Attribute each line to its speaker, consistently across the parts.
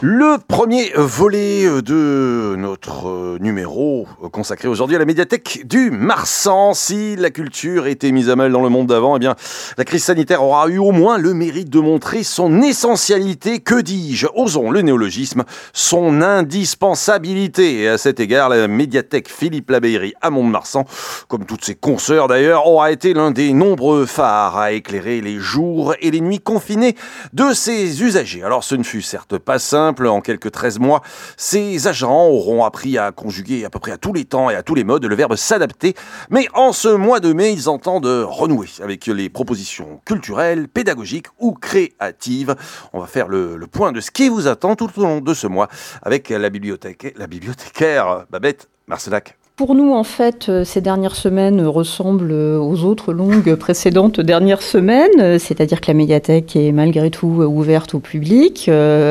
Speaker 1: Le premier volet de notre numéro consacré aujourd'hui à la médiathèque du Marsan. Si la culture était mise à mal dans le monde d'avant, eh bien, la crise sanitaire aura eu au moins le mérite de montrer son essentialité, que dis-je, osons le néologisme, son indispensabilité. Et à cet égard, la médiathèque Philippe Labeyrie à Mont-de-Marsan, comme toutes ses consoeurs d'ailleurs, aura été l'un des nombreux phares à éclairer les jours et les nuits confinés de ses usagers. Alors ce ne fut certes pas simple. En quelques 13 mois, ces agents auront appris à conjuguer à peu près à tous les temps et à tous les modes le verbe s'adapter. Mais en ce mois de mai, ils entendent renouer avec les propositions culturelles, pédagogiques ou créatives. On va faire le point de ce qui vous attend tout au long de ce mois avec la bibliothécaire Babette Marcenac.
Speaker 2: Pour nous, en fait, ces dernières semaines ressemblent aux autres longues précédentes dernières semaines, c'est-à-dire que la médiathèque est malgré tout ouverte au public,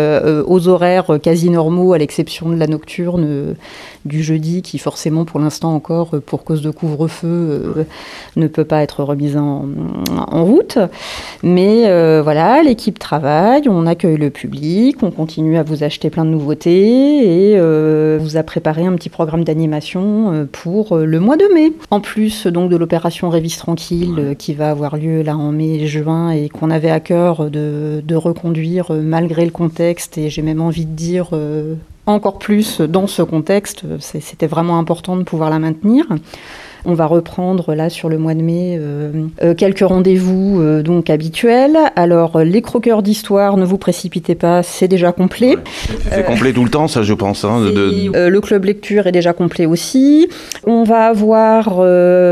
Speaker 2: aux horaires quasi normaux, à l'exception de la nocturne du jeudi, qui forcément, pour l'instant encore, pour cause de couvre-feu, ne peut pas être remise en route. Mais voilà, l'équipe travaille, on accueille le public, on continue à vous acheter plein de nouveautés et vous a préparé un petit programme d'animation pour le mois de mai. En plus donc de l'opération Révise Tranquille qui va avoir lieu là en mai et juin et qu'on avait à cœur de reconduire malgré le contexte et j'ai même envie de dire encore plus dans ce contexte, c'était vraiment important de pouvoir la maintenir. On va reprendre là sur le mois de mai quelques rendez-vous donc habituels. Alors les croqueurs d'histoire, ne vous précipitez pas, c'est déjà complet.
Speaker 1: Ouais, c'est complet tout le temps, ça je pense.
Speaker 2: Le club lecture est déjà complet aussi. On va avoir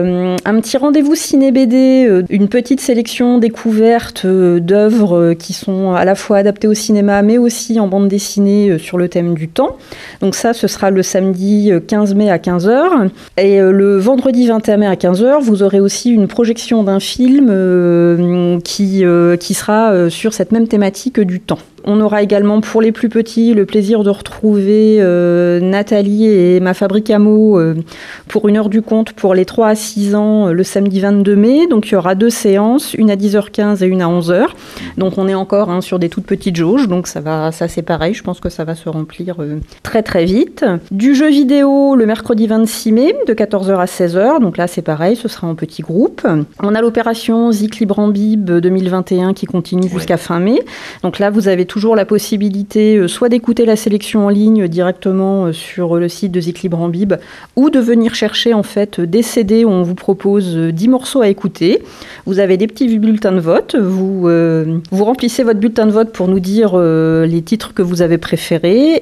Speaker 2: un petit rendez-vous ciné-BD, une petite sélection découverte d'œuvres qui sont à la fois adaptées au cinéma mais aussi en bande dessinée sur le thème du temps. Donc ça, ce sera le samedi 15 mai à 15h. Et le vendredi 21 mai à 15h, vous aurez aussi une projection d'un film qui sera sur cette même thématique du temps. On aura également pour les plus petits le plaisir de retrouver Nathalie et ma fabrique à mots pour une heure du conte pour les 3 à 6 ans le samedi 22 mai. Donc il y aura 2 séances, une à 10h15 et une à 11h. Donc on est encore sur des toutes petites jauges, donc ça c'est pareil, je pense que ça va se remplir très très vite. Du jeu vidéo le mercredi 26 mai de 14h à 16h, donc là c'est pareil, ce sera en petit groupe. On a l'opération Zik Libre en Bib 2021 qui continue jusqu'à fin mai. Donc là vous avez toujours la possibilité soit d'écouter la sélection en ligne directement sur le site de Zik Libre en Bib ou de venir chercher en fait des CD où on vous propose 10 morceaux à écouter. Vous avez des petits bulletins de vote, vous remplissez votre bulletin de vote pour nous dire les titres que vous avez préférés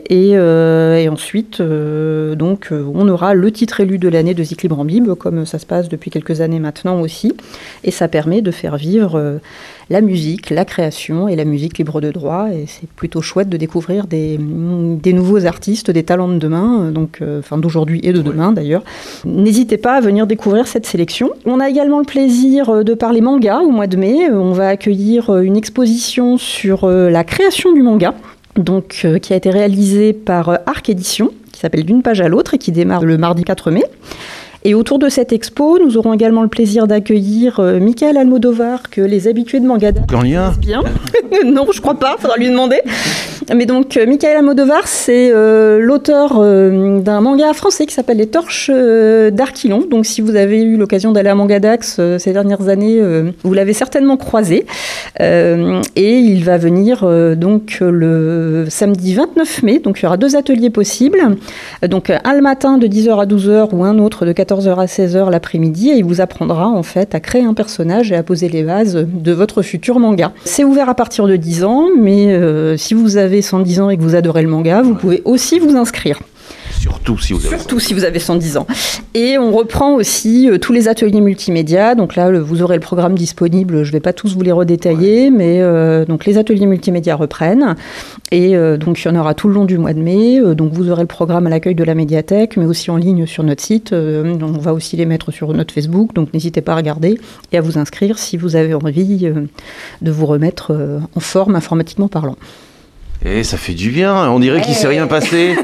Speaker 2: et ensuite donc on aura le titre élu de l'année de Zik Libre en Bib comme ça se passe depuis quelques années maintenant aussi et ça permet de faire vivre la musique, la création et la musique libre de droit. Et c'est plutôt chouette de découvrir des nouveaux artistes, des talents de demain, d'aujourd'hui et de demain d'ailleurs. N'hésitez pas à venir découvrir cette sélection. On a également le plaisir de parler manga au mois de mai. On va accueillir une exposition sur la création du manga, donc, qui a été réalisée par Arc Édition, qui s'appelle D'une page à l'autre et qui démarre le mardi 4 mai. Et autour de cette expo, nous aurons également le plaisir d'accueillir Michael Almodovar, que les habitués de Mangadax connaissent bien. Non, je crois pas, faudra lui demander. Mais donc, Michael Almodovar, c'est l'auteur d'un manga français qui s'appelle Les Torches d'Arquilon. Donc, si vous avez eu l'occasion d'aller à Mangadax ces dernières années, vous l'avez certainement croisé. Et il va venir donc le samedi 29 mai. Donc, il y aura 2 ateliers possibles. Donc, un le matin de 10h à 12h ou un autre de 14h à 16h l'après-midi. Et il vous apprendra en fait à créer un personnage et à poser les bases de votre futur manga. C'est ouvert à partir de 10 ans, mais si vous avez 110 ans et que vous adorez le manga, vous pouvez aussi vous inscrire.
Speaker 1: Surtout si vous avez
Speaker 2: 110 ans. Et on reprend aussi tous les ateliers multimédia. Donc là, vous aurez le programme disponible. Je ne vais pas tous vous les redétailler, mais donc les ateliers multimédia reprennent. Et donc il y en aura tout le long du mois de mai. Donc vous aurez le programme à l'accueil de la médiathèque, mais aussi en ligne sur notre site. On va aussi les mettre sur notre Facebook. Donc n'hésitez pas à regarder et à vous inscrire si vous avez envie de vous remettre en forme informatiquement parlant.
Speaker 1: Et ça fait du bien, on dirait qu'il ne s'est rien passé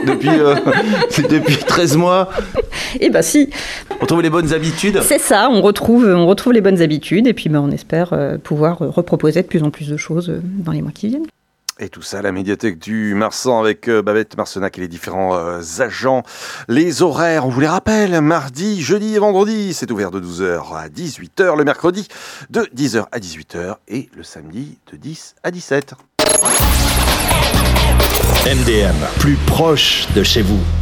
Speaker 1: depuis 13 mois.
Speaker 2: Eh bien si.
Speaker 1: On trouve les bonnes habitudes.
Speaker 2: C'est ça, on retrouve les bonnes habitudes et puis on espère pouvoir reproposer de plus en plus de choses dans les mois qui viennent.
Speaker 1: Et tout ça à la médiathèque du Marsan avec Babette Marcenac et les différents agents. Les horaires, on vous les rappelle, mardi, jeudi et vendredi, c'est ouvert de 12h à 18h, le mercredi de 10h à 18h et le samedi de 10 à 17h.
Speaker 3: MDM, plus proche de chez vous.